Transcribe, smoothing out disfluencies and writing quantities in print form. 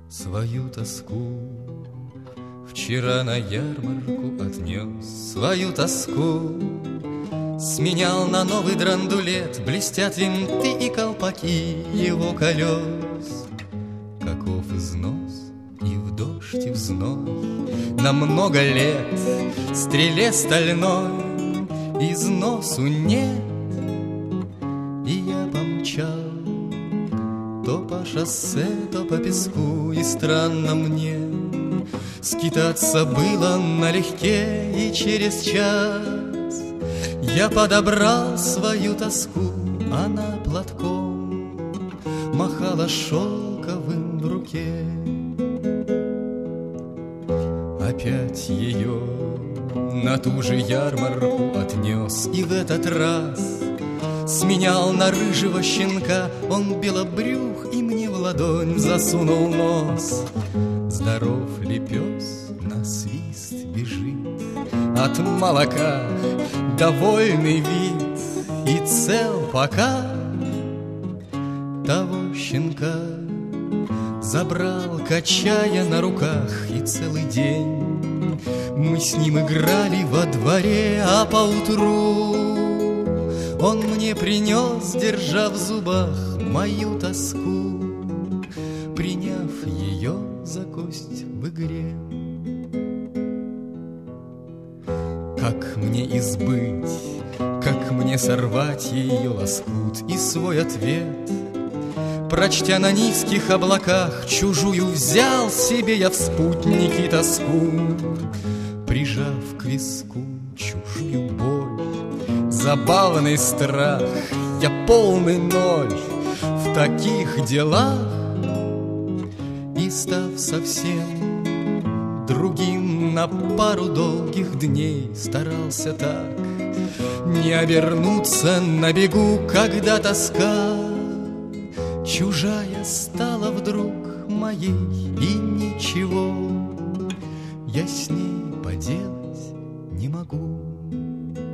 свою тоску. Вчера на ярмарку отнес свою тоску, сменял на новый драндулет, блестят винты и колпаки его колес. Каков износ и в дождь, и в зной, на много лет стреле стальной износу нет. И я помчал то по шоссе, то по песку, и странно мне скитаться было налегке, и через час я подобрал свою тоску. Она платком махала шелковым в руке. Опять ее на ту же ярмарку отнес, и в этот раз сменял на рыжего щенка. Он белобрюх и мне в ладонь засунул нос. Здоров ли пес, на свист бежит, от молока довольный вид, и цел пока. Того щенка забрал, качая на руках, и целый день мы с ним играли во дворе, а поутру он мне принес, держа в зубах мою тоску, приняв ее за кость в игре. Как мне избыть, как мне сорвать ее лоскут и свой ответ? Прочтя на низких облаках чужую, взял себе я в спутники тоску, прижав к виску чужую боль, забавный страх, я полный ноль в таких делах. И став совсем другим, на пару долгих дней старался так не обернуться на бегу, когда тоска чужая стала вдруг моей, и ничего я с ней поделать не могу.